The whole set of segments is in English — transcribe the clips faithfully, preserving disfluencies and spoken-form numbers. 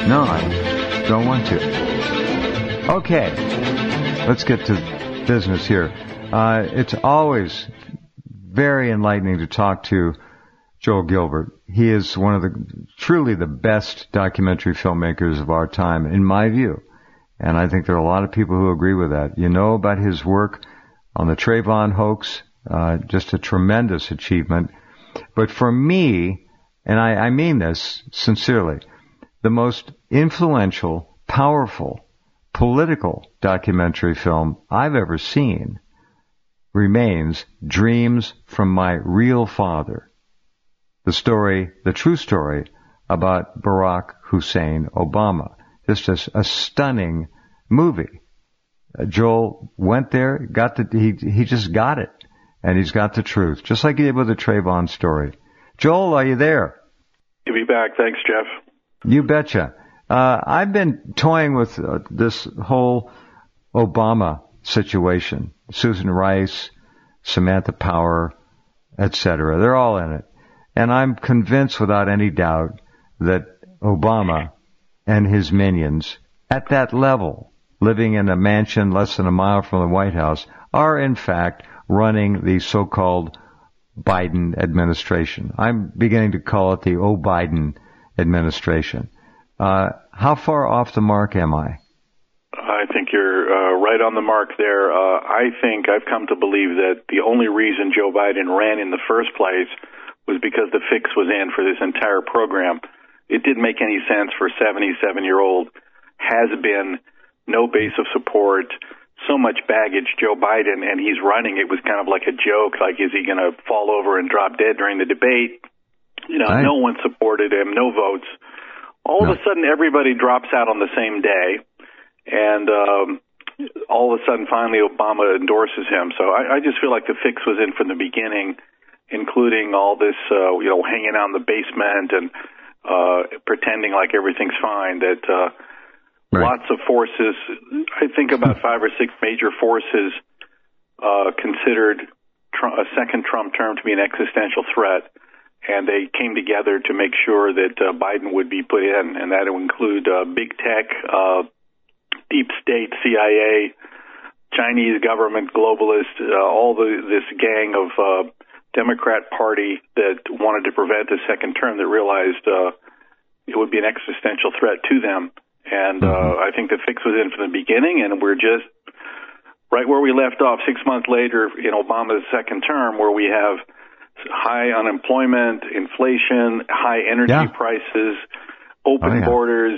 No, I don't want to. Okay, let's get to business here. Uh, it's always very enlightening to talk to Joel Gilbert. He is one of the truly the best documentary filmmakers of our time, in my view. And I think there are a lot of people who agree with that. You know about his work on the Trayvon hoax, uh, just a tremendous achievement. But for me, and I, I mean this sincerely, the most influential, powerful, political documentary film I've ever seen remains Dreams from My Real Father. The story, the true story about Barack Hussein Obama. Just a, a stunning movie. Uh, Joel went there, got the, he, he just got it. And he's got the truth, just like he did with the Trayvon story. Joel, are you there? Good to be back. Thanks, Jeff. You betcha. Uh, I've been toying with uh, this whole Obama situation. Susan Rice, Samantha Power, et cetera. They're all in it. And I'm convinced without any doubt that Obama and his minions at that level, living in a mansion less than a mile from the White House, are in fact running the so-called Biden administration. I'm beginning to call it the O-Biden administration. Uh, how far off the mark am I? I think you're uh, right on the mark there. Uh, I think I've come to believe that the only reason Joe Biden ran in the first place was because the fix was in for this entire program. It didn't make any sense for a seventy-seven-year-old has-been, no base of support, so much baggage, Joe Biden, and he's running. It was kind of like a joke, like, is he going to fall over and drop dead during the debate? You know, right. No one supported him, no votes. All no. of a sudden, everybody drops out on the same day, and um, all of a sudden, finally, Obama endorses him. So I, I just feel like the fix was in from the beginning, including all this, uh, you know, hanging out in the basement and uh, pretending like everything's fine, that uh, right. lots of forces, I think about five or six major forces uh, considered Trump, a second Trump term to be an existential threat, and they came together to make sure that uh, Biden would be put in, and that would include uh, big tech, uh, deep state, C I A, Chinese government, globalists, uh, all the, this gang of uh, Democrat Party that wanted to prevent a second term, that realized uh, it would be an existential threat to them. And uh, mm-hmm. I think the fix was in from the beginning, and we're just right where we left off six months later in Obama's second term, where we have high unemployment, inflation, high energy yeah. prices, open oh, yeah. borders,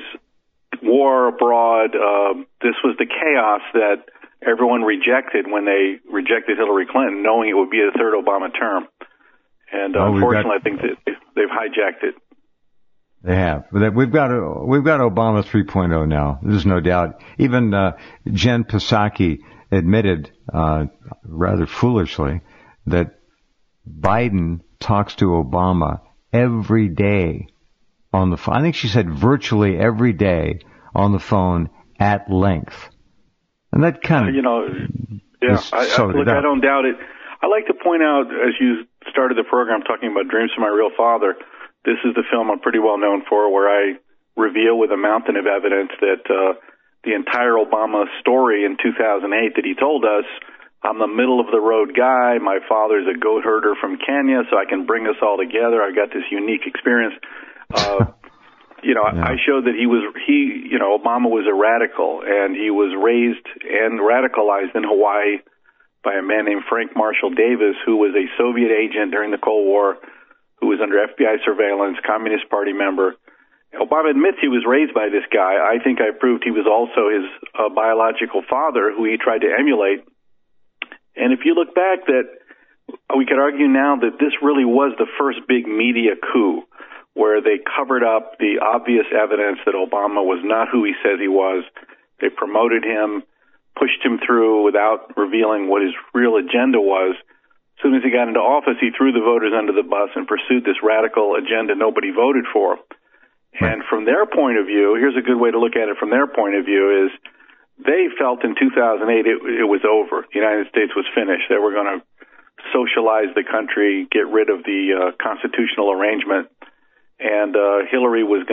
war abroad. Uh, this was the chaos that everyone rejected when they rejected Hillary Clinton, knowing it would be a third Obama term. And uh, oh, unfortunately, got, I think that they've hijacked it. They have. We've got we've got Obama three point oh now. There's no doubt. Even uh, Jen Psaki admitted, uh, rather foolishly, that Biden talks to Obama every day on the phone. I think she said virtually every day on the phone at length. And that kind of, uh, you know, yeah. I, I, look, I don't doubt it. I like to point out, as you started the program talking about Dreams from My Real Father, this is the film I'm pretty well known for, where I reveal with a mountain of evidence that uh, the entire Obama story in two thousand eight that he told us, I'm the middle of the road guy. My father's a goat herder from Kenya, so I can bring us all together. I got this unique experience. Uh, you know, yeah. I showed that he was, he, you know, Obama was a radical, and he was raised and radicalized in Hawaii by a man named Frank Marshall Davis, who was a Soviet agent during the Cold War, who was under F B I surveillance, Communist Party member. Obama admits he was raised by this guy. I think I proved he was also his uh, biological father, who he tried to emulate. And if you look back, that we could argue now that this really was the first big media coup, where they covered up the obvious evidence that Obama was not who he says he was. They promoted him, pushed him through without revealing what his real agenda was. As soon as he got into office, he threw the voters under the bus and pursued this radical agenda nobody voted for. And from their point of view, here's a good way to look at it from their point of view, is they felt in two thousand eight it, it was over. The United States was finished. They were going to socialize the country, get rid of the uh, constitutional arrangement, and uh, Hillary was going to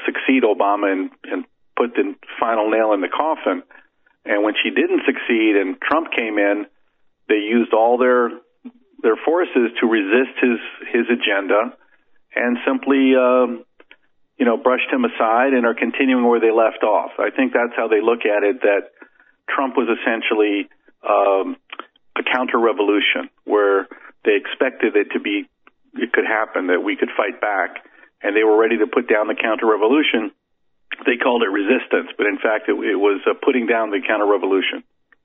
succeed Obama and, and put the final nail in the coffin. And when she didn't succeed and Trump came in, they used all their their forces to resist his his agenda and simply, um, you know, brushed him aside and are continuing where they left off. I think that's how they look at it, that Trump was essentially um, a counter-revolution where they expected it to be, it could happen, that we could fight back, and they were ready to put down the counter-revolution. They called it resistance, but in fact it, it was uh, putting down the counter-revolution.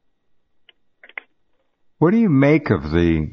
What do you make of the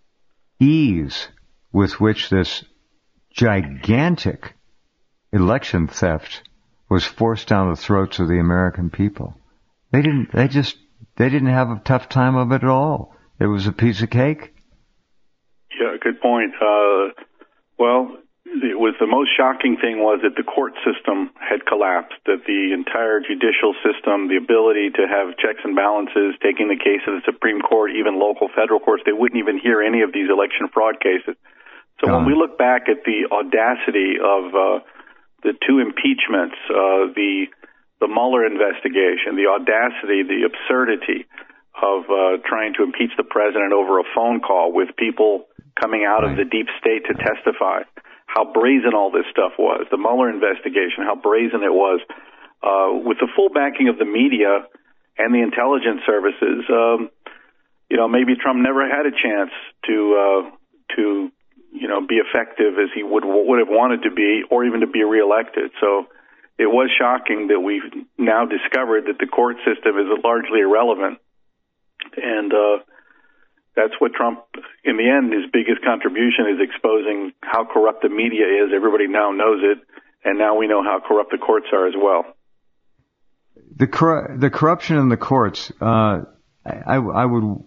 ease with which this gigantic election theft was forced down the throats of the American people? They didn't, they just, they didn't have a tough time of it at all. It was a piece of cake. Yeah, good point. Uh, well, it was the most shocking thing was that the court system had collapsed, that the entire judicial system, the ability to have checks and balances, taking the case of the Supreme Court, even local federal courts, they wouldn't even hear any of these election fraud cases. So when we look back at the audacity of uh, the two impeachments, uh, the the Mueller investigation, the audacity, the absurdity of uh, trying to impeach the president over a phone call with people coming out right. of the deep state to testify, how brazen all this stuff was, the Mueller investigation, how brazen it was, uh, with the full backing of the media and the intelligence services. Um, you know, maybe Trump never had a chance to uh, to you know be effective as he would would have wanted to be, or even to be reelected. So it was shocking that we've now discovered that the court system is largely irrelevant, and uh, that's what Trump, in the end, his biggest contribution is exposing how corrupt the media is. Everybody now knows it, and now we know how corrupt the courts are as well. The cor- the corruption in the courts, uh, I, I would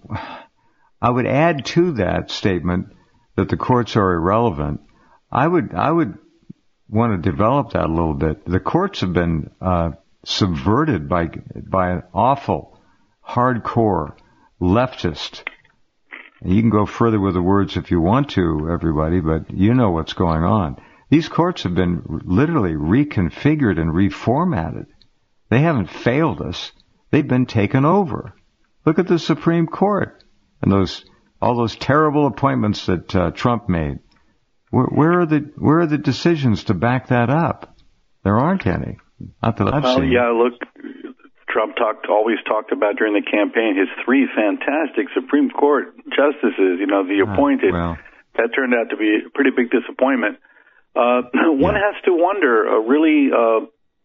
I would add to that statement that the courts are irrelevant. I would I would want to develop that a little bit. The courts have been uh, subverted by by an awful, hardcore, leftist. And you can go further with the words if you want to, everybody, but you know what's going on. These courts have been literally reconfigured and reformatted. They haven't failed us. They've been taken over. Look at the Supreme Court and those all those terrible appointments that uh, Trump made. Where, where are the where are the decisions to back that up? There aren't any. Not that I've well, seen. Yeah, look. Trump talked, always talked about during the campaign his three fantastic Supreme Court justices, you know, the appointed. Oh, well. That turned out to be a pretty big disappointment. Uh, one yeah. has to wonder, uh, really, uh,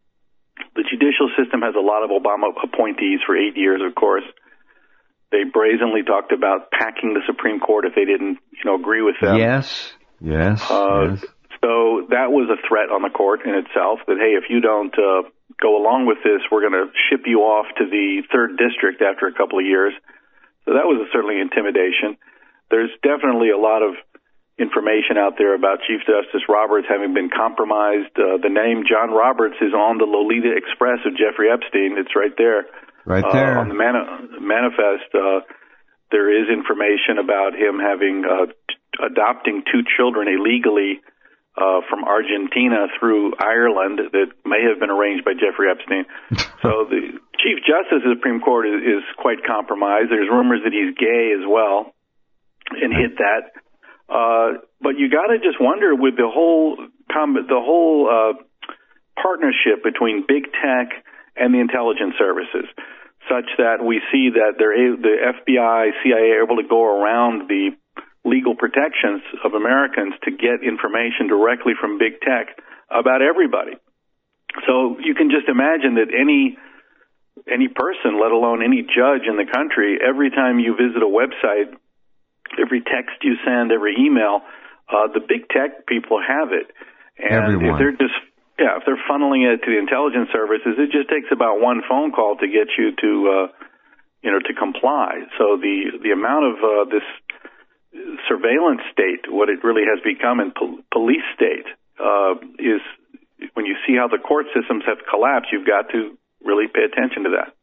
the judicial system has a lot of Obama appointees for eight years, of course. They brazenly talked about packing the Supreme Court if they didn't, you know, agree with them. Yes, yes, uh, yes. So that was a threat on the court in itself, that, hey, if you don't uh, go along with this, we're going to ship you off to the third district after a couple of years. So that was a, certainly intimidation. There's definitely a lot of information out there about Chief Justice Roberts having been compromised. Uh, the name John Roberts is on the Lolita Express of Jeffrey Epstein. It's right there. Right there. Uh, on the mani- manifest, uh, there is information about him having uh, t- adopting two children illegally Uh, from Argentina through Ireland that may have been arranged by Jeffrey Epstein. So the Chief Justice of the Supreme Court is, is quite compromised. There's rumors that he's gay as well, and hit that. Uh, but you got to just wonder with the whole com- the whole uh, partnership between big tech and the intelligence services, such that we see that they're a- the F B I, C I A are able to go around the legal protections of Americans to get information directly from big tech about everybody. So you can just imagine that any any person, let alone any judge in the country, every time you visit a website, every text you send, every email, uh, the big tech people have it. And Everyone. if they're just yeah, if they're funneling it to the intelligence services, it just takes about one phone call to get you to uh, you know to comply. So the the amount of uh, this surveillance state, what it really has become in pol- police state, uh, is when you see how the court systems have collapsed, you've got to really pay attention to that.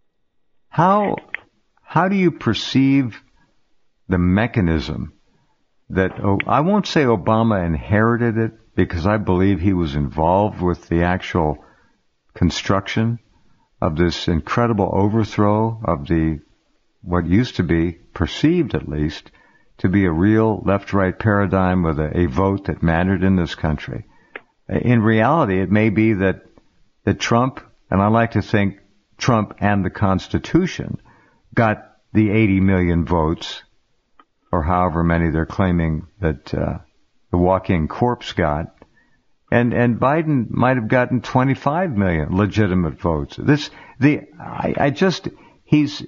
How how do you perceive the mechanism that, oh, I won't say Obama inherited it, because I believe he was involved with the actual construction of this incredible overthrow of the, what used to be, perceived at least, to be a real left-right paradigm with a, a vote that mattered in this country. In reality, it may be that, that Trump, and I like to think Trump and the Constitution, got the eighty million votes, or however many they're claiming that uh, the walking corpse got, and and Biden might have gotten twenty-five million legitimate votes. This the I, I just he's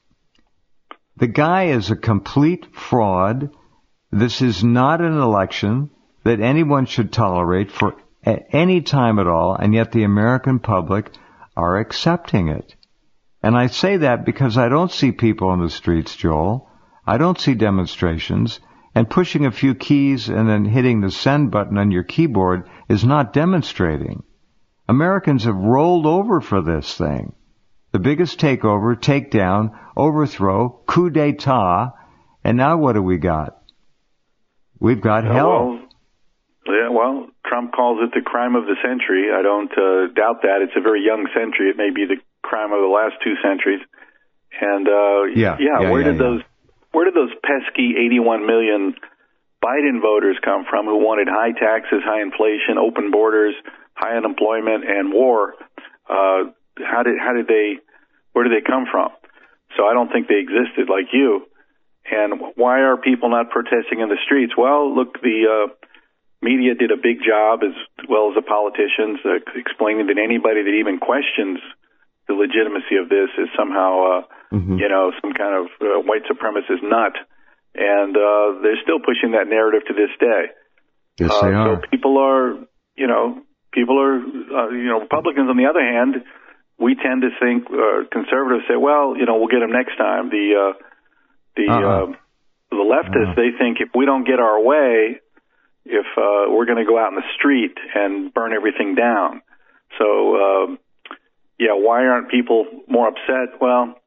the guy is a complete fraud. This is not an election that anyone should tolerate for at any time at all, and yet the American public are accepting it. And I say that because I don't see people on the streets, Joel. I don't see demonstrations. And pushing a few keys and then hitting the send button on your keyboard is not demonstrating. Americans have rolled over for this thing. The biggest takeover, takedown, overthrow, coup d'etat, and now what do we got? We've got yeah, hell. Well, yeah, well, Trump calls it the crime of the century. I don't uh, doubt that. It's a very young century. It may be the crime of the last two centuries. And uh, yeah, yeah, yeah, where yeah, did yeah. those where did those pesky eighty-one million Biden voters come from who wanted high taxes, high inflation, open borders, high unemployment, and war? Uh, how did how did they where did they come from? So I don't think they existed like you. And why are people not protesting in the streets? Well, look, the uh, media did a big job, as well as the politicians, uh, explaining that anybody that even questions the legitimacy of this is somehow, uh, mm-hmm. you know, some kind of uh, white supremacist nut. And uh, they're still pushing that narrative to this day. Yes, uh, they are. So people are, you know, people are, uh, you know, Republicans, on the other hand, we tend to think, uh, conservatives say, well, you know, we'll get them next time. The, uh, the, uh-uh. uh, the leftists, uh-huh. they think if we don't get our way, if uh, we're going to go out in the street and burn everything down. So, uh, yeah, why aren't people more upset? Well,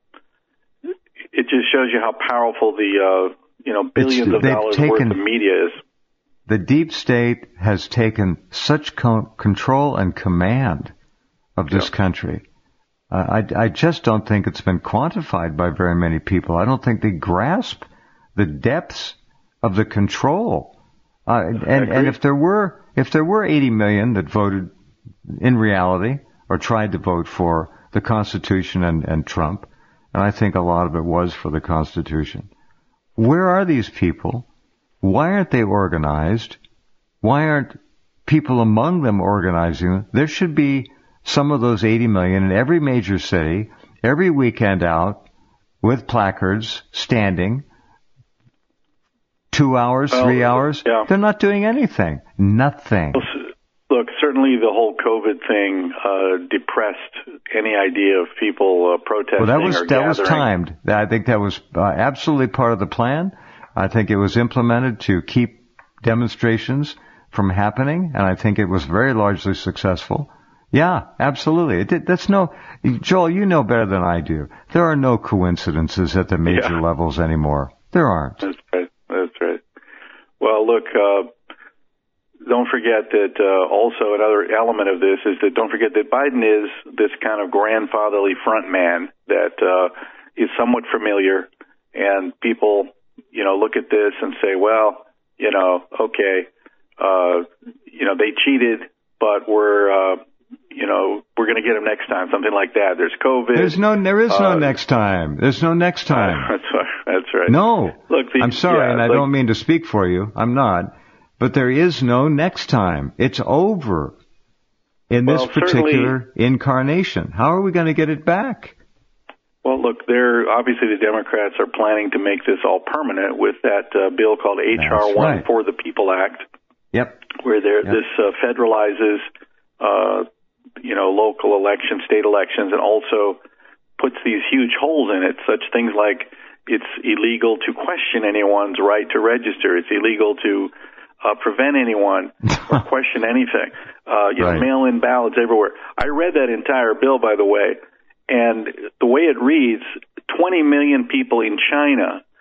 it just shows you how powerful the, uh, you know, billions it's, of dollars taken, worth of media is. The deep state has taken such co- control and command of this yeah. country. Uh, I, I just don't think it's been quantified by very many people. I don't think they grasp the depths of the control. Uh, and, and if there were, if there were eighty million that voted in reality or tried to vote for the Constitution and, and Trump, and I think a lot of it was for the Constitution, where are these people? Why aren't they organized? Why aren't people among them organizing them? There should be some of those eighty million in every major city, every weekend out, with placards, standing, two hours, well, three hours. Yeah. They're not doing anything. Nothing. Look, certainly the whole COVID thing uh, depressed any idea of people uh, protesting well, that was, or that gathering. was timed. I think that was uh, absolutely part of the plan. I think it was implemented to keep demonstrations from happening, and I think it was very largely successful. Yeah, absolutely. It did, that's no, Joel, you know better than I do. There are no coincidences at the major yeah. levels anymore. There aren't. That's right. That's right. Well, look, uh, don't forget that uh, also another element of this is that don't forget that Biden is this kind of grandfatherly front man that uh, is somewhat familiar, and people, you know, look at this and say, well, you know, okay, uh, you know, they cheated, but we're, uh, you know, we're going to get them next time, something like that. There's COVID. There's no, there is no uh, next time. There's no next time. Uh, that's right. That's right. No. Look, the, I'm sorry, yeah, and I like, don't mean to speak for you. I'm not. But there is no next time. It's over in this well, particular incarnation. How are we going to get it back? Well, look, they're obviously the Democrats are planning to make this all permanent with that uh, bill called H R one right. for the People Act. Yep. Where there yep. this uh, federalizes, uh, you know, local elections, state elections, and also puts these huge holes in it, such things like it's illegal to question anyone's right to register. It's illegal to uh, prevent anyone or question anything. Uh, you right. know, mail-in ballots everywhere. I read that entire bill, by the way, and the way it reads, twenty million people in China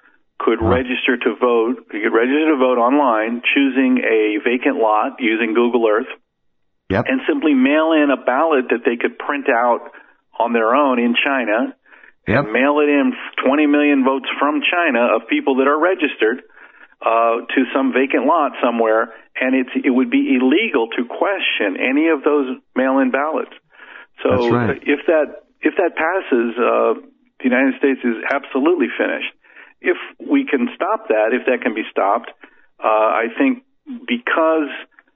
could huh. register to vote. You could register to vote online, choosing a vacant lot using Google Earth, yep. and simply mail in a ballot that they could print out on their own in China, yep. and mail it in twenty million votes from China of people that are registered uh, to some vacant lot somewhere, and it's, it would be illegal to question any of those mail-in ballots. So That's right. if that if that passes, uh, the United States is absolutely finished. If we can stop that, if that can be stopped, uh, I think because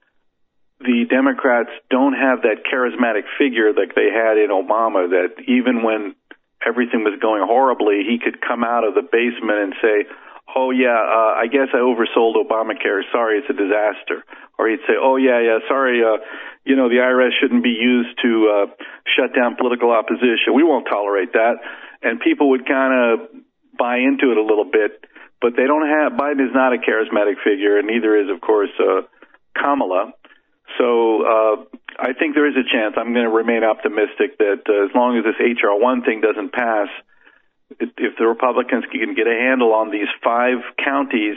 the Democrats don't have that charismatic figure like they had in Obama, that even when everything was going horribly, he could come out of the basement and say, oh, yeah, uh, I guess I oversold Obamacare. Sorry, it's a disaster. Or he'd say, oh, yeah, yeah, sorry, uh, you know, the I R S shouldn't be used to uh, shut down political opposition. We won't tolerate that. And people would kind of buy into it a little bit. But they don't have, Biden is not a charismatic figure, and neither is, of course, uh, Kamala. So uh, I think there is a chance. I'm going to remain optimistic that uh, as long as this H R one thing doesn't pass, if the Republicans can get a handle on these five counties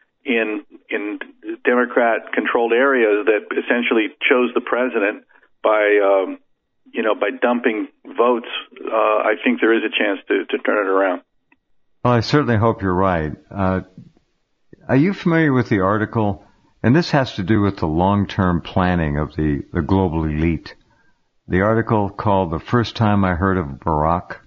in in Democrat-controlled areas that essentially chose the president by um, you know by dumping votes, uh, I think there is a chance to, to turn it around. Well, I certainly hope you're right. Uh, are you familiar with the article? And this has to do with the long-term planning of the, the global elite. The article called "The First Time I Heard of Barack."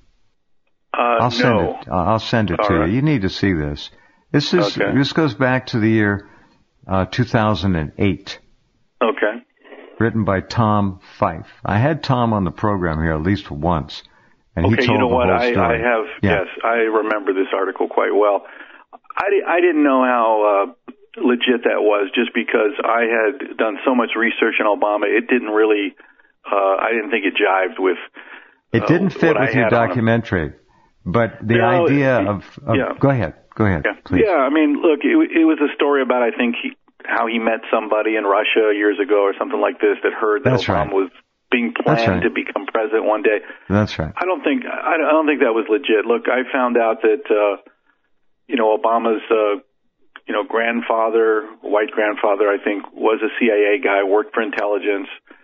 Uh, I'll send no. it. I'll send it All to right. you. You need to see this. This is okay. this goes back to the year uh, two thousand eight. Okay. Written by Tom Fife. I had Tom on the program here at least once, and okay, he told you know the what? whole I, story. I have. Yeah. Yes, I remember this article quite well. I, I didn't know how uh, legit that was, just because I had done so much research on Obama. It didn't really. Uh, I didn't think it jived with. It didn't uh, fit with your documentary. But the no, idea it, of, of yeah. go ahead, go ahead, yeah. please. Yeah, I mean, look, it, it was a story about, I think, he, how he met somebody in Russia years ago or something like this that heard that That's Obama right. was being planned right. to become president one day. That's right. I don't think I don't think that was legit. Look, I found out that uh, you know Obama's uh, you know grandfather, white grandfather, I think, was a C I A guy, worked for intelligence,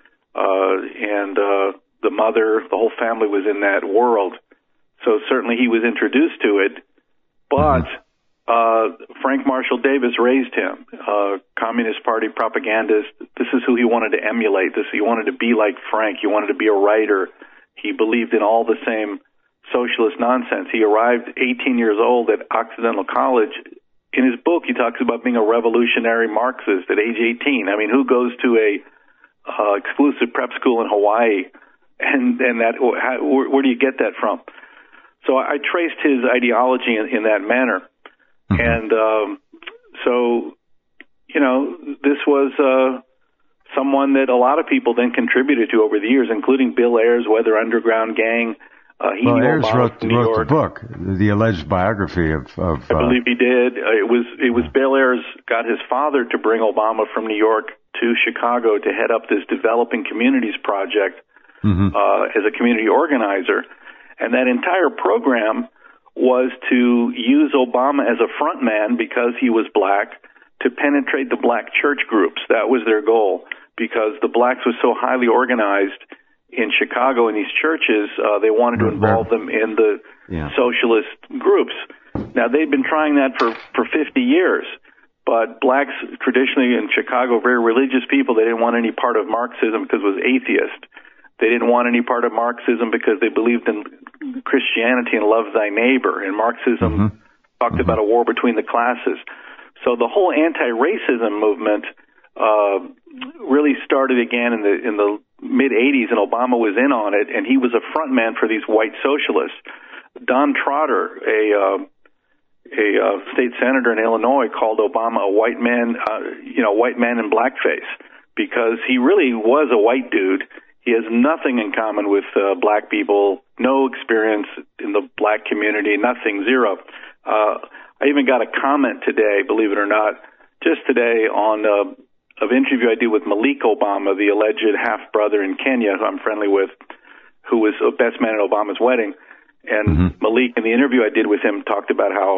uh, and uh, the mother, the whole family was in that world. So certainly he was introduced to it, but mm-hmm. uh, Frank Marshall Davis raised him, uh, Communist Party propagandist. This is who he wanted to emulate. This he wanted to be like Frank. He wanted to be a writer. He believed in all the same socialist nonsense. He arrived eighteen years old at Occidental College. In his book, he talks about being a revolutionary Marxist at age eighteen. I mean, who goes to a uh, exclusive prep school in Hawaii, and and that how, where, where do you get that from? So I traced his ideology in, in that manner. Mm-hmm. And um, so, you know, this was uh, someone that a lot of people then contributed to over the years, including Bill Ayers, Weather Underground Gang. Uh, he well, Ayers Obama wrote, New wrote York. the book, the alleged biography of... of I believe he did. Uh, it was it was yeah. Bill Ayers got his father to bring Obama from New York to Chicago to head up this Developing Communities project mm-hmm. uh, as a community organizer. And that entire program was to use Obama as a front man because he was black to penetrate the black church groups. That was their goal, because the blacks were so highly organized in Chicago in these churches, uh, they wanted to involve them in the yeah. socialist groups. Now, they'd been trying that for, for fifty years, but blacks traditionally in Chicago, very religious people, they didn't want any part of Marxism because it was atheist. They didn't want any part of Marxism because they believed in Christianity and love thy neighbor. And Marxism mm-hmm. talked mm-hmm. about a war between the classes. So the whole anti-racism movement uh, really started again in the in the mid eighties, and Obama was in on it, and he was a front man for these white socialists. Don Trotter, a uh, a uh, state senator in Illinois, called Obama a white man, uh, you know, white man in blackface, because he really was a white dude. He has nothing in common with uh, black people, no experience in the black community, nothing, zero. Uh, I even got a comment today, believe it or not, just today on uh, an interview I did with Malik Obama, the alleged half-brother in Kenya, who I'm friendly with, who was a best man at Obama's wedding. And mm-hmm. Malik, in the interview I did with him, talked about how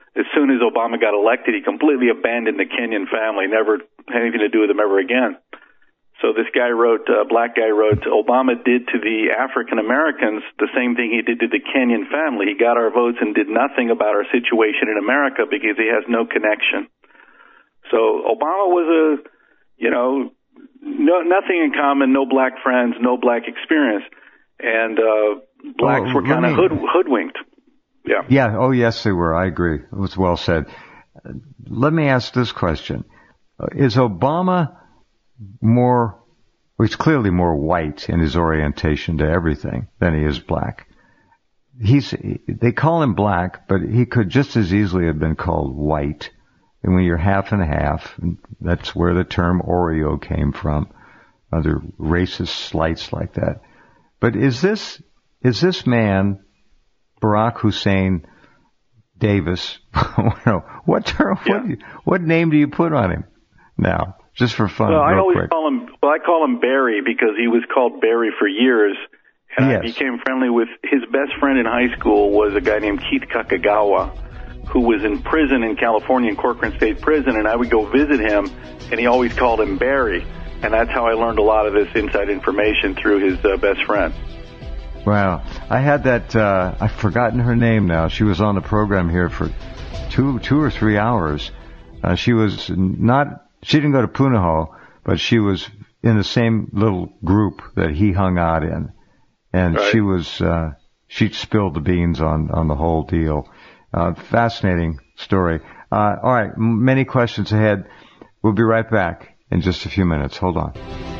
as soon as Obama got elected, he completely abandoned the Kenyan family, never had anything to do with them ever again. So this guy wrote, a uh, black guy wrote, Obama did to the African Americans the same thing he did to the Kenyan family. He got our votes and did nothing about our situation in America because he has no connection. So Obama was a, you know, no, nothing in common, no black friends, no black experience. And uh, blacks well, were kind of hood, hoodwinked. Yeah. Yeah. Oh, yes, they were. I agree. It was well said. Let me ask this question. Is Obama more, well, he's clearly more white in his orientation to everything than he is black. He's, they call him black, but he could just as easily have been called white. And when you're half and half, that's where the term Oreo came from. Other racist slights like that. But is this, is this man, Barack Hussein Davis, what term, yeah. what, what name do you put on him now? Just for fun, well, real I always quick. call him. Well, I call him Barry because he was called Barry for years, and yes. I became friendly with his best friend in high school was a guy named Keith Kakagawa, who was in prison in California, in Corcoran State Prison, and I would go visit him, and he always called him Barry, and that's how I learned a lot of this inside information through his uh, best friend. Wow, I had that. Uh, I've forgotten her name now. She was on the program here for two, two or three hours. Uh, she was not. She didn't go to Punahou, but she was in the same little group that he hung out in. And right. she was, uh, she spilled the beans on, on the whole deal. Uh, fascinating story. Uh, all right. M- many questions ahead. We'll be right back in just a few minutes. Hold on.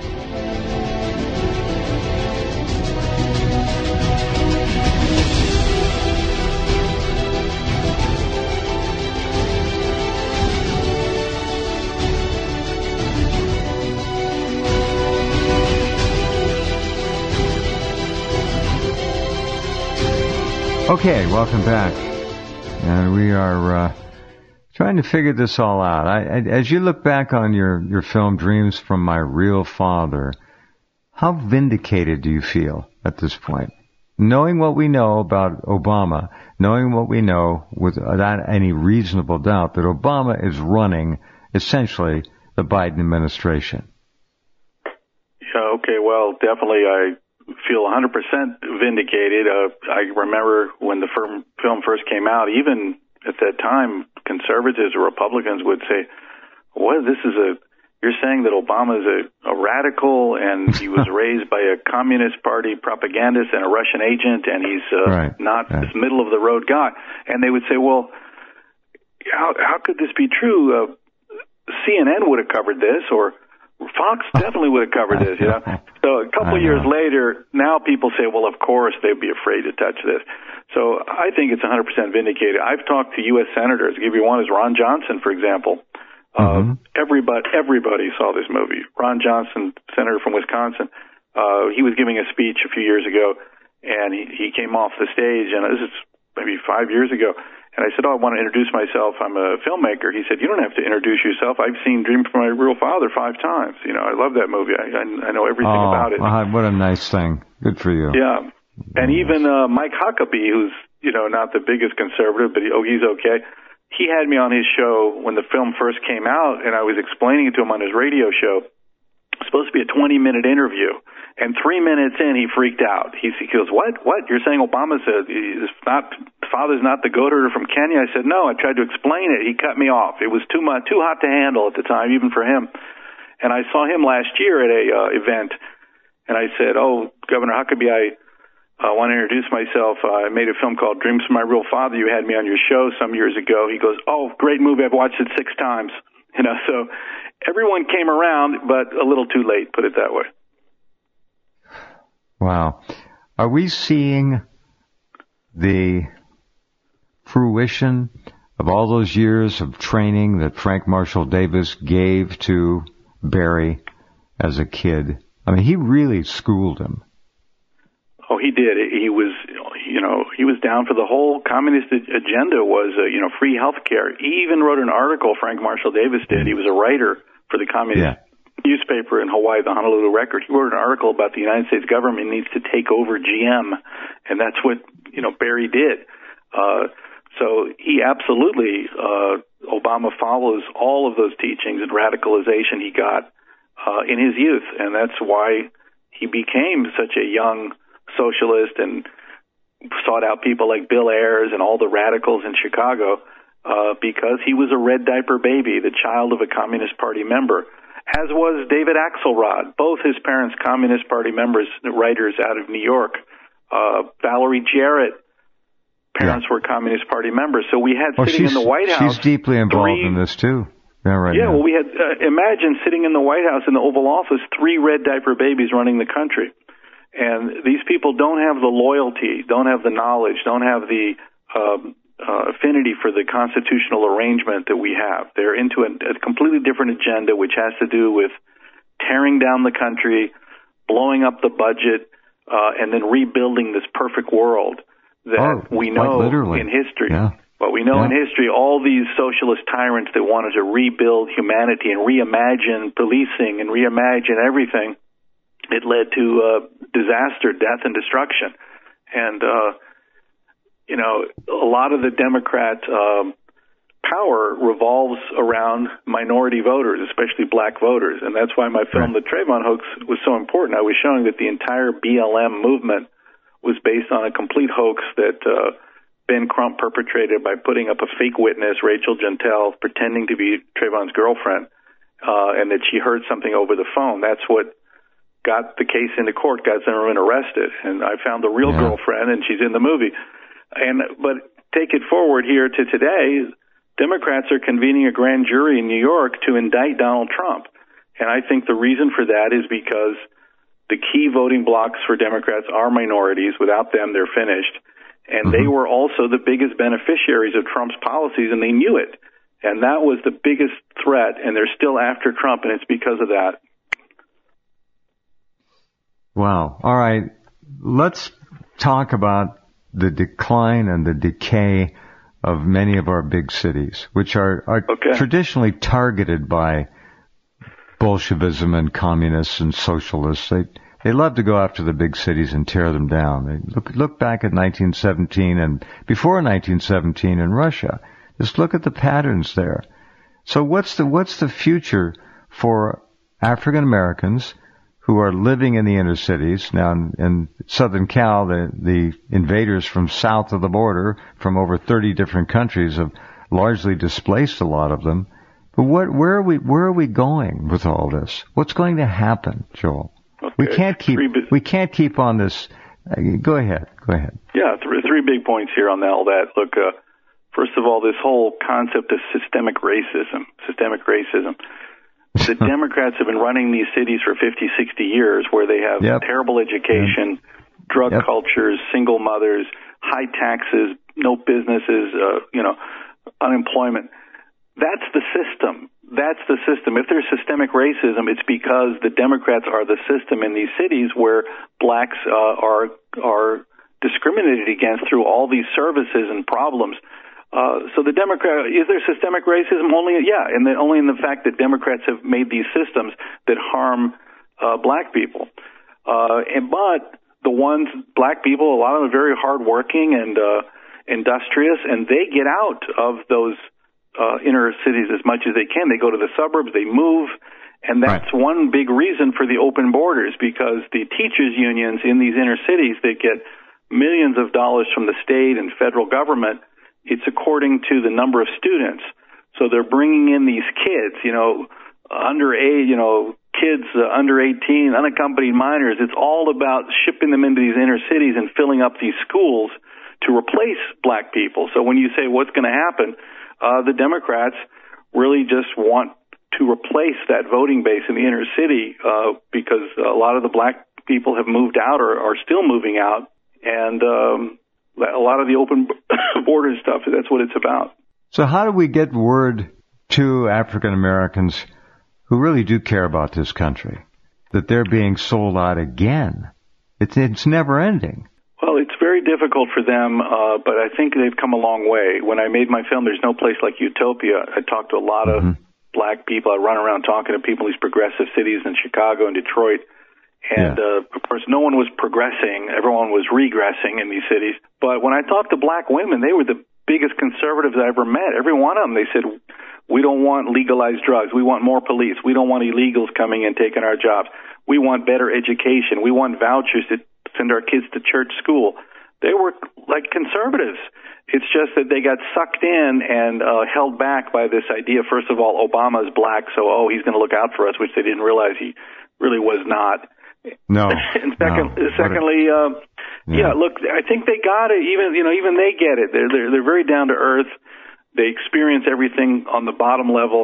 Okay, welcome back. And we are uh, trying to figure this all out. I, I, as you look back on your, your film, Dreams from My Real Father, how vindicated do you feel at this point? Knowing what we know about Obama, knowing what we know without any reasonable doubt that Obama is running, essentially, the Biden administration. Yeah, okay, well, definitely I feel one hundred percent vindicated. Uh, I remember when the firm, film first came out, even at that time, conservatives or Republicans would say, "What? This is a you're saying that Obama is a, a radical and he was raised by a Communist Party propagandist and a Russian agent, and he's uh, right. not right. this middle of the road guy." And they would say, "Well, how how could this be true? Uh, C N N would have covered this, or Fox definitely would have covered this, you know." So a couple of years later, now people say, well, of course they'd be afraid to touch this. So I think it's one hundred percent vindicated. I've talked to U S senators. I'll give you one is Ron Johnson, for example. Mm-hmm. Uh, everybody, everybody saw this movie. Ron Johnson, senator from Wisconsin, uh, he was giving a speech a few years ago, and he, he came off the stage, and this is maybe five years ago. And I said, oh, I want to introduce myself. I'm a filmmaker. He said, you don't have to introduce yourself. I've seen Dream from My Real Father five times. You know, I love that movie. I, I, I know everything oh, about it. Well, what a nice thing. Good for you. Yeah. And nice. Even uh, Mike Huckabee, who's, you know, not the biggest conservative, but he, oh, he's okay. He had me on his show when the film first came out, and I was explaining it to him on his radio show. It was supposed to be a twenty-minute interview. And three minutes in, he freaked out. He, he goes, what? What? You're saying Obama's a, is not, father's not the goat herder from Kenya? I said, no, I tried to explain it. He cut me off. It was too much, too hot to handle at the time, even for him. And I saw him last year at a uh, event, and I said, oh, Governor Huckabee, I uh, want to introduce myself. Uh, I made a film called Dreams from My Real Father. You had me on your show some years ago. He goes, oh, great movie. I've watched it six times. You know, so everyone came around, but a little too late, put it that way. Wow. Are we seeing the fruition of all those years of training that Frank Marshall Davis gave to Barry as a kid? I mean, he really schooled him. Oh, he did. He was, you know, he was down for the whole communist agenda was, uh, you know, free health care. He even wrote an article, Frank Marshall Davis did. He was a writer for the communist yeah. newspaper in Hawaii, the Honolulu Record. He wrote an article about the United States government needs to take over G M, and that's what, you know, Barry did. Uh, So he absolutely, uh, Obama follows all of those teachings and radicalization he got uh, in his youth, and that's why he became such a young socialist and sought out people like Bill Ayers and all the radicals in Chicago uh, because he was a red diaper baby, the child of a Communist Party member, as was David Axelrod, both his parents Communist Party members, writers out of New York. Uh, Valerie Jarrett, parents yeah. were Communist Party members. So we had well, sitting in the White House. She's deeply involved three, in this too. Yeah, right yeah now. well, we had, uh, imagine sitting in the White House in the Oval Office, three red diaper babies running the country. And these people don't have the loyalty, don't have the knowledge, don't have the um, uh, affinity for the constitutional arrangement that we have. They're into a, a completely different agenda, which has to do with tearing down the country, blowing up the budget, uh, and then rebuilding this perfect world that oh, we know in history. Yeah. But we know yeah. in history all these socialist tyrants that wanted to rebuild humanity and reimagine policing and reimagine everything. It led to uh, disaster, death, and destruction. And, uh, you know, a lot of the Democrat um, power revolves around minority voters, especially black voters. And that's why my film, The Trayvon Hoax, was so important. I was showing that the entire B L M movement was based on a complete hoax that uh, Ben Crump perpetrated by putting up a fake witness, Rachel Jeantel, pretending to be Trayvon's girlfriend, uh, and that she heard something over the phone. That's what got the case into court, got Zimmerman arrested, and I found the real yeah. girlfriend, and she's in the movie. And but take it forward here to today, Democrats are convening a grand jury in New York to indict Donald Trump, and I think the reason for that is because the key voting blocks for Democrats are minorities. Without them, they're finished, and mm-hmm. they were also the biggest beneficiaries of Trump's policies, and they knew it, and that was the biggest threat, and they're still after Trump, and it's because of that. Wow. All right. Let's talk about the decline and the decay of many of our big cities, which are, are okay. traditionally targeted by Bolshevism and communists and socialists. They they love to go after the big cities and tear them down. They look look back at nineteen seventeen and before nineteen seventeen in Russia. Just look at the patterns there. So what's the what's the future for African Americans who are living in the inner cities? Now, in, in Southern Cal, the, the invaders from south of the border, from over thirty different countries, have largely displaced a lot of them. But what, where are we, where are we going with all this? What's going to happen, Joel? Okay. We can't keep, we can't keep on this. Uh, go ahead, go ahead. Yeah, th- three big points here on all that. Look, uh, first of all, this whole concept of systemic racism, systemic racism. The Democrats have been running these cities for fifty, sixty years where they have yep. terrible education, yep. drug yep. cultures, single mothers, high taxes, no businesses, uh, you know, unemployment. That's the system. That's the system. If there's systemic racism, it's because the Democrats are the system in these cities where blacks uh, are are discriminated against through all these services and problems. Uh, so the Democrat, is there systemic racism? Only, yeah, and the, only in the fact that Democrats have made these systems that harm uh, black people. Uh, and but the ones, black people, a lot of them are very hardworking and uh, industrious, and they get out of those uh, inner cities as much as they can. They go to the suburbs, they move, and that's right. one big reason for the open borders, because the teachers' unions in these inner cities that get millions of dollars from the state and federal government, it's according to the number of students. So they're bringing in these kids, you know, under age, you know, kids uh, under eighteen, unaccompanied minors. It's all about shipping them into these inner cities and filling up these schools to replace black people. So when you say what's going to happen, uh, the Democrats really just want to replace that voting base in the inner city uh, because a lot of the black people have moved out or are still moving out. And um a lot of the open border stuff, that's what it's about. So how do we get word to African Americans who really do care about this country that they're being sold out again? It's, it's never ending. Well, it's very difficult for them, uh, but I think they've come a long way. When I made my film, There's No Place Like Utopia, I talked to a lot mm-hmm. of black people. I run around talking to people in these progressive cities in Chicago and Detroit. And, yeah. uh, of course, no one was progressing. Everyone was regressing in these cities. But when I talked to black women, they were the biggest conservatives I ever met. Every one of them, they said, we don't want legalized drugs. We want more police. We don't want illegals coming and taking our jobs. We want better education. We want vouchers to send our kids to church school. They were like conservatives. It's just that they got sucked in and uh, held back by this idea. First of all, Obama is black, so, oh, he's going to look out for us, which they didn't realize he really was not. No. and second, no. secondly, a, uh, yeah. yeah, look, I think they got it. Even, you know, even they get it. They're, they're, they're very down to earth. They experience everything on the bottom level.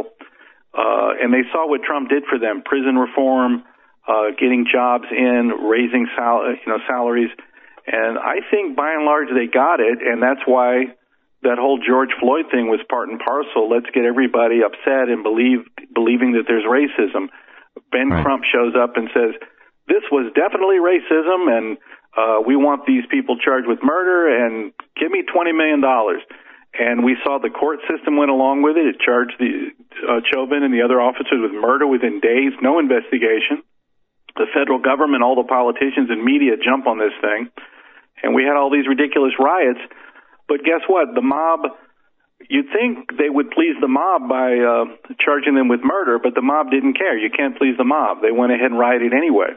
Uh, and they saw what Trump did for them. Prison reform, uh, getting jobs in, raising sal- you know, salaries. And I think by and large they got it, and that's why that whole George Floyd thing was part and parcel. Let's get everybody upset and believe believing that there's racism. Ben right. Crump shows up and says, this was definitely racism, and uh, we want these people charged with murder, and give me twenty million dollars. And we saw the court system went along with it. It charged the uh, Chauvin and the other officers with murder within days, no investigation. The federal government, all the politicians and media jump on this thing. And we had all these ridiculous riots. But guess what? The mob, you'd think they would please the mob by uh, charging them with murder, but the mob didn't care. You can't please the mob. They went ahead and rioted anyway.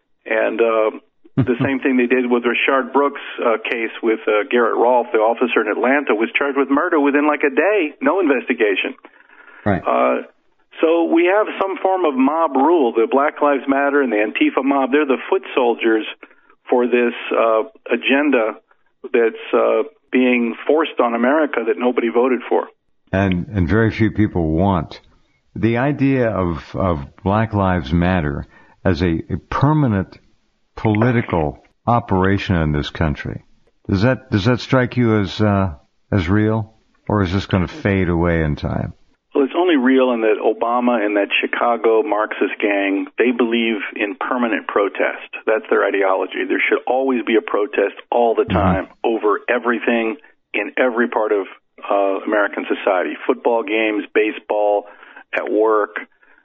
And uh, the same thing they did with Rayshard Brooks' uh, case with uh, Garrett Rolfe, the officer in Atlanta, was charged with murder within like a day, no investigation. Right. Uh, so we have some form of mob rule. The Black Lives Matter and the Antifa mob, they're the foot soldiers for this uh, agenda that's uh, being forced on America that nobody voted for. And and very few people want. The idea of, of Black Lives Matter as a, a permanent political operation in this country, does that does that strike you as uh, as real, or is this going to fade away in time? Well, it's only real in that Obama and that Chicago Marxist gang, they believe in permanent protest. That's their ideology. There should always be a protest all the time mm-hmm. over everything in every part of uh, American society. Football games, baseball, at work.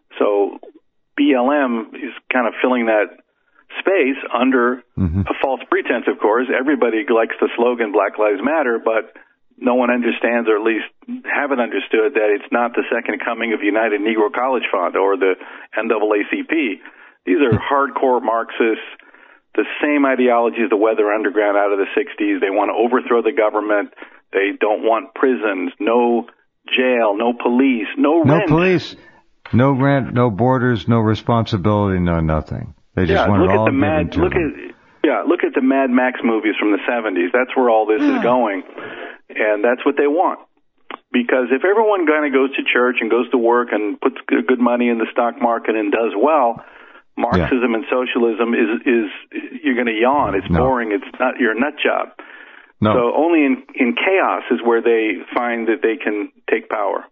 So B L M is kind of filling that space under mm-hmm. a false pretense, of course. Everybody likes the slogan Black Lives Matter, but no one understands, or at least haven't understood, that it's not the second coming of United Negro College Fund or the N double A C P. These are hardcore Marxists, the same ideology as the Weather Underground out of the sixties. They want to overthrow the government. They don't want prisons, no jail, no police, no rent. No police, no rent, no borders, no responsibility, no nothing. They just yeah, want look it all at the given Mad, to look them. At, yeah, look at the Mad Max movies from the seventies. That's where all this yeah. is going. And that's what they want. Because if everyone kind of goes to church and goes to work and puts good money in the stock market and does well, Marxism yeah. and socialism is, is you're going to yawn. It's no. boring. It's not your nut job. No. So only in, in chaos is where they find that they can take power.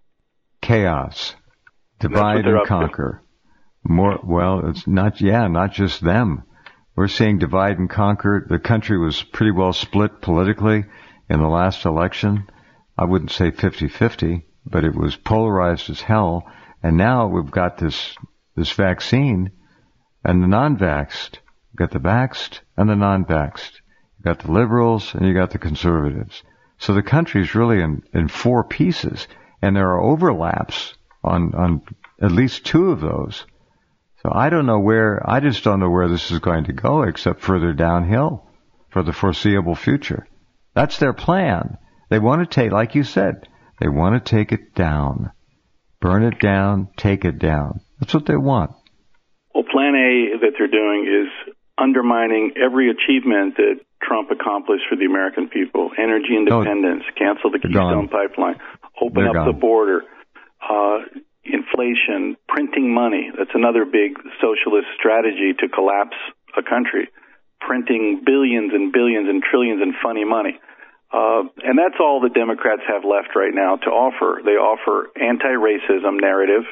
Chaos. Divide and conquer. More, well, it's not, yeah, not just them. We're seeing divide and conquer. The country was pretty well split politically in the last election. I wouldn't say fifty-fifty, but it was polarized as hell. And now we've got this this vaccine and the non-vaxxed. You've got the vaxxed and the non-vaxxed. You've got the liberals and you got the conservatives. So the country is really in, in four pieces, and there are overlaps on, on at least two of those. So I don't know where, I just don't know where this is going to go except further downhill for the foreseeable future. That's their plan. They want to take, like you said, they want to take it down. Burn it down, take it down. That's what they want. Well, plan A that they're doing is undermining every achievement that Trump accomplished for the American people. Energy independence, no, cancel the Keystone Pipeline, open they're up gone. the border, uh, inflation, printing money. That's another big socialist strategy to collapse a country. Printing billions and billions and trillions in funny money. Uh, and that's all the Democrats have left right now to offer. They offer anti-racism narrative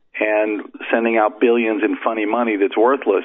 and sending out billions in funny money that's worthless.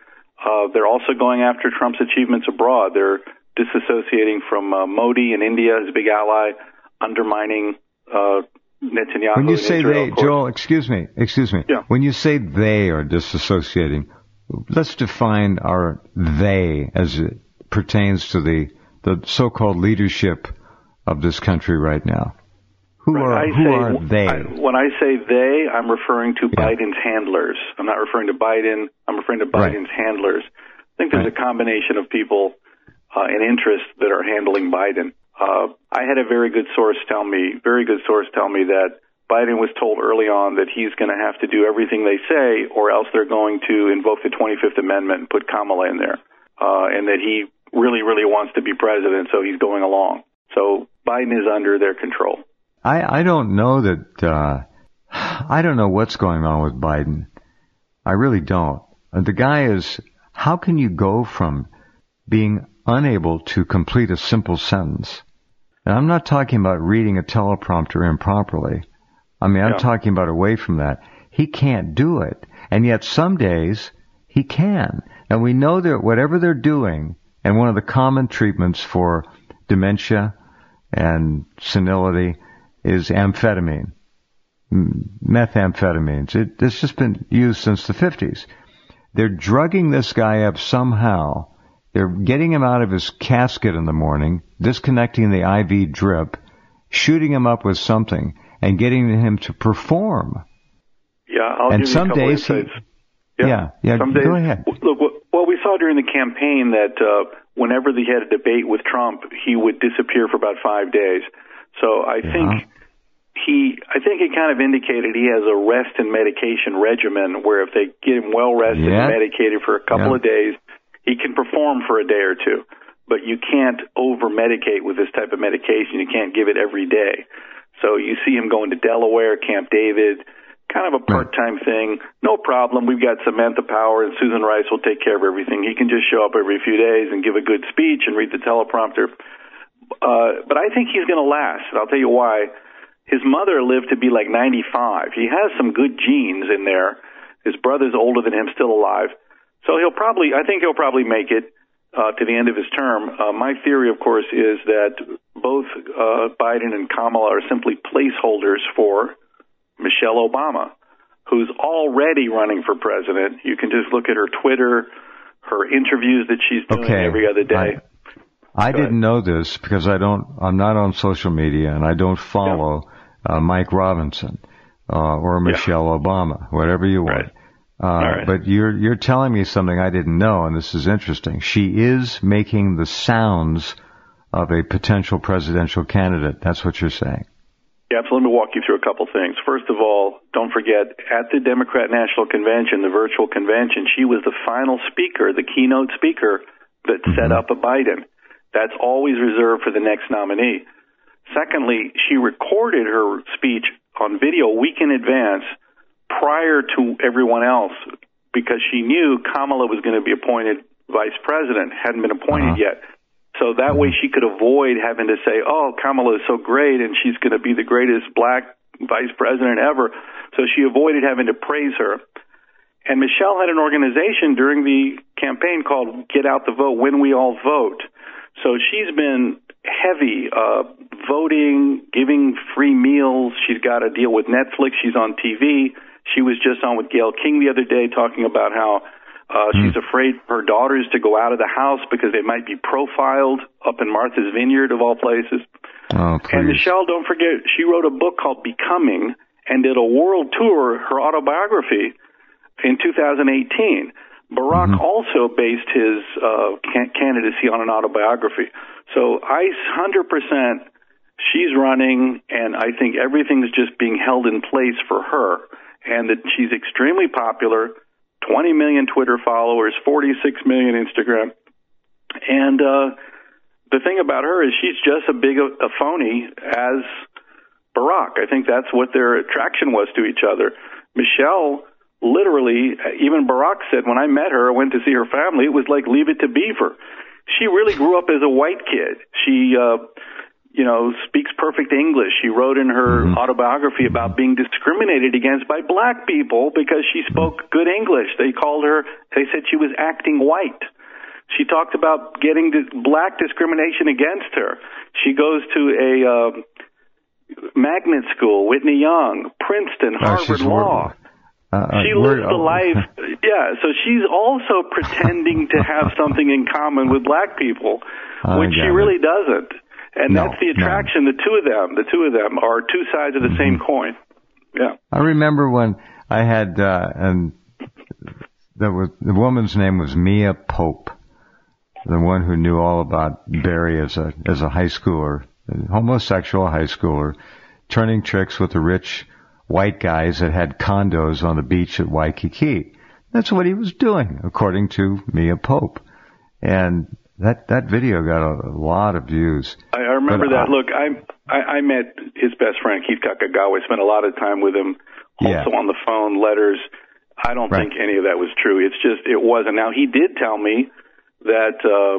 Uh, they're also going after Trump's achievements abroad. They're disassociating from uh, Modi in India, his big ally, undermining uh, Netanyahu. When you say Israel, they, Joel, excuse me, excuse me. Yeah. When you say they are disassociating, let's define our they as it pertains to the, the so-called leadership of this country right now? Who right. are I who say, are they? I, when I say they, I'm referring to yeah. Biden's handlers. I'm not referring to Biden. I'm referring to Biden's right. handlers. I think there's right. a combination of people uh, and interests that are handling Biden. Uh, I had a very good source tell me, very good source tell me that Biden was told early on that he's going to have to do everything they say, or else they're going to invoke the twenty-fifth Amendment and put Kamala in there, uh, and that he really, really wants to be president, so he's going along. So Biden is under their control. I, I don't know that, uh, I don't know what's going on with Biden. I really don't. The guy is, how can you go from being unable to complete a simple sentence? And I'm not talking about reading a teleprompter improperly. I mean, I'm yeah. talking about away from that. He can't do it. And yet some days he can. And we know that whatever they're doing, and one of the common treatments for dementia and senility is amphetamine, methamphetamines. It, it's just been used since the fifties. They're drugging this guy up somehow. They're getting him out of his casket in the morning, disconnecting the I V drip, shooting him up with something, and getting him to perform. Yeah, I'll and give some you a couple days insights. He, yeah, yeah, yeah some go days, ahead. Look, well, we saw during the campaign that uh, whenever he had a debate with Trump, he would disappear for about five days. So I yeah. think he, I think he kind of indicated he has a rest and medication regimen where if they get him well rested yeah. and medicated for a couple yeah. of days, he can perform for a day or two. But you can't over-medicate with this type of medication. You can't give it every day. So you see him going to Delaware, Camp David, kind of a part-time right. thing. No problem. We've got Samantha Power and Susan Rice will take care of everything. He can just show up every few days and give a good speech and read the teleprompter. Uh, but I think he's going to last. And I'll tell you why. His mother lived to be like ninety-five. He has some good genes in there. His brother's older than him, still alive. So he'll probably, I think he'll probably make it uh, to the end of his term. Uh, my theory, of course, is that both uh, Biden and Kamala are simply placeholders for Michelle Obama, who's already running for president. You can just look at her Twitter, her interviews that she's doing okay. every other day. I, I didn't know this because I don't, I'm not on social media and I don't follow yeah. uh, Mike Robinson uh, or Michelle yeah. Obama, whatever you want. Right. Uh, right. But you're you're telling me something I didn't know, and this is interesting. She is making the sounds of a potential presidential candidate. That's what you're saying. Yeah, so let me walk you through a couple things. First of all, don't forget, at the Democrat National Convention, the virtual convention, she was the final speaker, the keynote speaker that mm-hmm. set up a Biden. That's always reserved for the next nominee. Secondly, she recorded her speech on video a week in advance prior to everyone else because she knew Kamala was going to be appointed vice president, hadn't been appointed uh-huh. yet. So that way she could avoid having to say, oh, Kamala is so great and she's going to be the greatest black vice president ever. So she avoided having to praise her. And Michelle had an organization during the campaign called Get Out the Vote, When We All Vote. So she's been heavy, uh, voting, giving free meals. She's got a deal with Netflix. She's on T V. She was just on with Gayle King the other day talking about how uh, mm. she's afraid for her daughters to go out of the house because they might be profiled up in Martha's Vineyard, of all places. Oh, and Michelle, don't forget, she wrote a book called Becoming and did a world tour, her autobiography, in two thousand eighteen. Barack mm-hmm. also based his uh, can- candidacy on an autobiography. So I one hundred percent she's running, and I think everything's just being held in place for her, and that she's extremely popular, twenty million Twitter followers, forty-six million Instagram. And uh, the thing about her is she's just as big a, a phony as Barack. I think that's what their attraction was to each other. Michelle, literally, even Barack said, when I met her, I went to see her family, it was like Leave It to Beaver. She really grew up as a white kid. She, uh, you know, speaks perfect English. She wrote in her mm-hmm. autobiography about being discriminated against by black people because she spoke good English. They called her, they said she was acting white. She talked about getting black discrimination against her. She goes to a uh, magnet school, Whitney Young, Princeton, Harvard oh, Law. Uh, she lives the life, yeah, so she's also pretending to have something in common with black people, which she really it. doesn't. And no, that's the attraction. No. The two of them, the two of them are two sides of the mm-hmm. same coin. Yeah. I remember when I had, uh, and the, the woman's name was Mia Pope, the one who knew all about Barry as a, as a high schooler, a homosexual high schooler, turning tricks with the rich white guys that had condos on the beach at Waikiki. That's what he was doing, according to Mia Pope. And that that video got a, a lot of views. I, I remember but, that. Uh, Look, I, I I met his best friend, Keith Kakagawa. I spent a lot of time with him, also yeah. on the phone, letters. I don't right. think any of that was true. It's just, it wasn't. Now, he did tell me that uh,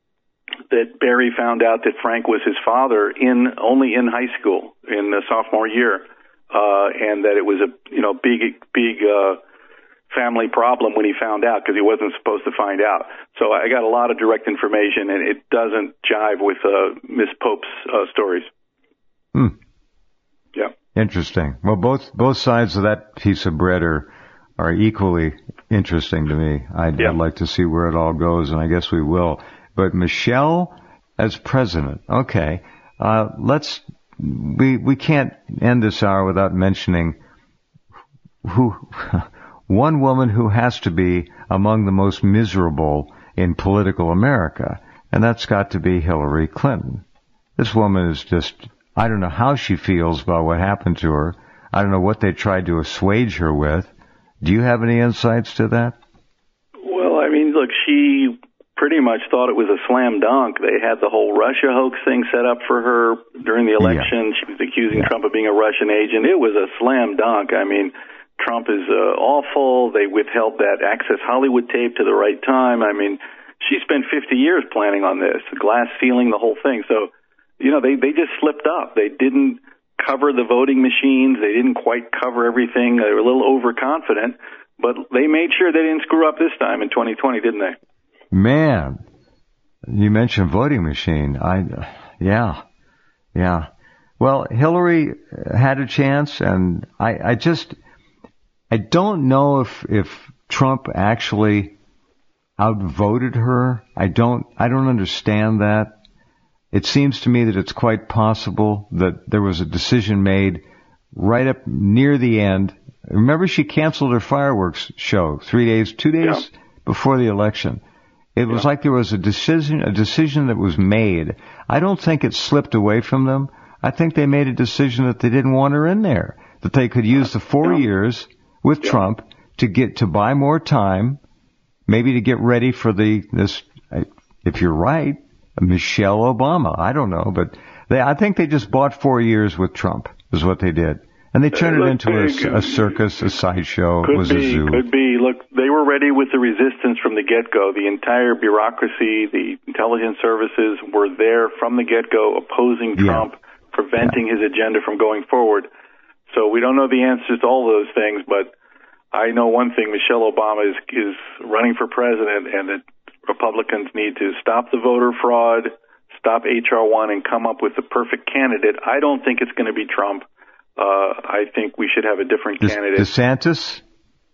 that Barry found out that Frank was his father in only in high school, in the sophomore year, uh, and that it was a you know big, big... Uh, family problem when he found out, because he wasn't supposed to find out. So I got a lot of direct information, and it doesn't jive with uh, Miss Pope's uh, stories. Hmm. Yeah. Interesting. Well, both both sides of that piece of bread are are equally interesting to me. I'd, yeah. I'd like to see where it all goes, and I guess we will. But Michelle as president, okay. Uh, let's we we can't end this hour without mentioning who. One woman who has to be among the most miserable in political America, and that's got to be Hillary Clinton. This woman is just, I don't know how she feels about what happened to her. I don't know what they tried to assuage her with. Do you have any insights to that? Well, I mean, look, she pretty much thought it was a slam dunk. They had the whole Russia hoax thing set up for her during the election. Yeah. She was accusing yeah. Trump of being a Russian agent. It was a slam dunk. I mean, Trump is uh, awful. They withheld that Access Hollywood tape to the right time. I mean, she spent fifty years planning on this, the glass ceiling, the whole thing. So, you know, they, they just slipped up. They didn't cover the voting machines. They didn't quite cover everything. They were a little overconfident, but they made sure they didn't screw up this time in twenty twenty, didn't they? Man, you mentioned voting machine. I, yeah, yeah. Well, Hillary had a chance, and I, I just... I don't know if, if Trump actually outvoted her. I don't, I don't understand that. It seems to me that it's quite possible that there was a decision made right up near the end. Remember, she canceled her fireworks show three days, two days yeah. before the election. It was yeah. like there was a decision, a decision that was made. I don't think it slipped away from them. I think they made a decision that they didn't want her in there, that they could use the four yeah. years with yeah. Trump to get to buy more time, maybe to get ready for the this. If you're right, Michelle Obama. I don't know, but they. I think they just bought four years with Trump. Is what they did, and they turned it into a, a circus, a sideshow. Could it was be, a zoo. Could be. Look, they were ready with the resistance from the get-go. The entire bureaucracy, the intelligence services were there from the get-go, opposing Trump, yeah. preventing yeah. his agenda from going forward. So we don't know the answers to all those things, but I know one thing: Michelle Obama is is running for president, and that Republicans need to stop the voter fraud, stop H R one, and come up with the perfect candidate. I don't think it's going to be Trump. Uh, I think we should have a different De- candidate. DeSantis?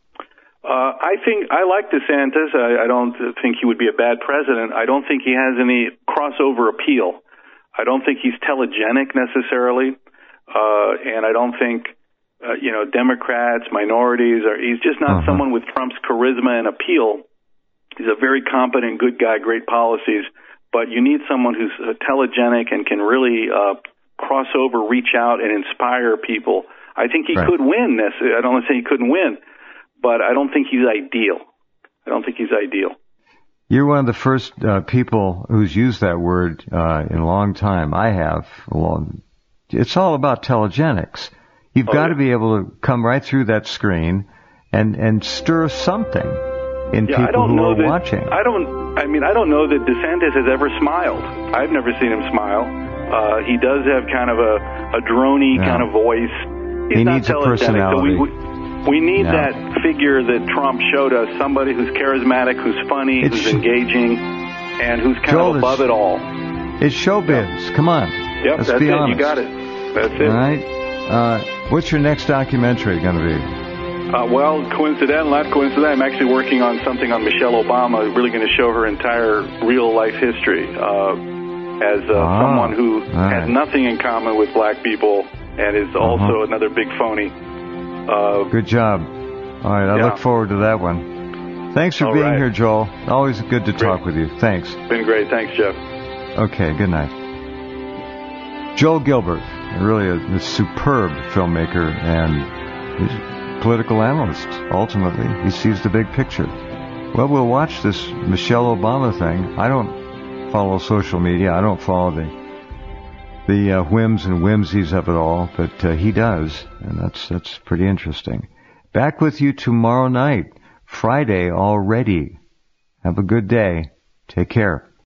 Uh, I think I like DeSantis. I, I don't think he would be a bad president. I don't think he has any crossover appeal. I don't think he's telegenic necessarily. Uh, and I don't think, uh, you know, Democrats, minorities, are, he's just not uh-huh. someone with Trump's charisma and appeal. He's a very competent, good guy, great policies, but you need someone who's uh, telegenic and can really uh, cross over, reach out, and inspire people. I think he right. could win this. I don't want to say he couldn't win, but I don't think he's ideal. I don't think he's ideal. You're one of the first uh, people who's used that word uh, in a long time. I have a long It's all about telegenics. You've oh, got yeah. to be able to come right through that screen and, and stir something in yeah, people who are that, watching. I don't. I mean, I don't know that DeSantis has ever smiled. I've never seen him smile. Uh, he does have kind of a, a droney yeah. kind of voice. He's he not needs a personality. So we, we, we need yeah. that figure that Trump showed us, somebody who's charismatic, who's funny, it's, who's engaging, and who's kind Joel, of above it all. It's showbiz. Come on. Yep, Let's that's be it. honest. You got it. That's it. All right. Uh, what's your next documentary going to be? Uh, well, coincidental, not coincidental, I'm actually working on something on Michelle Obama, really going to show her entire real-life history. Uh, as uh, ah, someone who right. has nothing in common with black people and is also uh-huh. another big phony. Uh, Good job. All right, I yeah. look forward to that one. Thanks for All being right. here, Joel. Always good to great. talk with you. Thanks. Been great. Thanks, Jeff. Okay, good night. Joel Gilbert, really a, a superb filmmaker and he's a political analyst. Ultimately, he sees the big picture. Well, we'll watch this Michelle Obama thing. I don't follow social media. I don't follow the the uh, whims and whimsies of it all, but uh, he does, and that's that's pretty interesting. Back with you tomorrow night, Friday already. Have a good day. Take care.